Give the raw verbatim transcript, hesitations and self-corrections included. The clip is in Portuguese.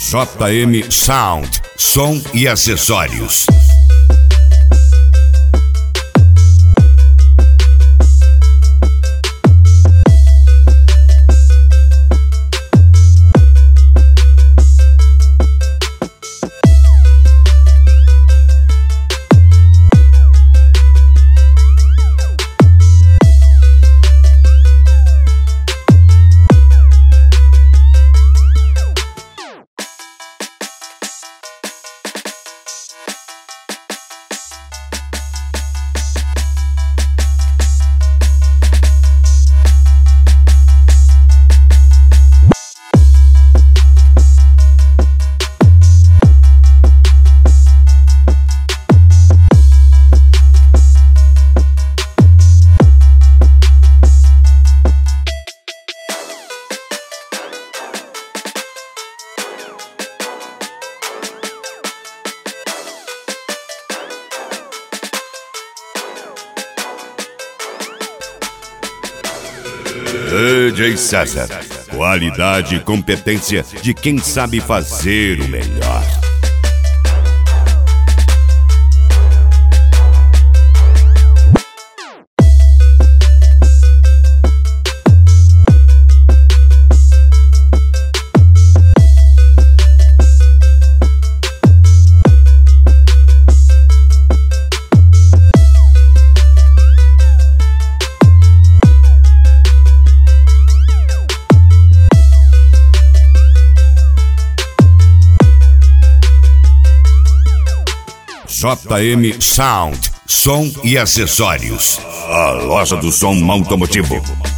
J M Sound, som e acessórios. D J César, qualidade e competência de quem sabe fazer o melhor. J M Sound, som e acessórios. A loja do som automotivo.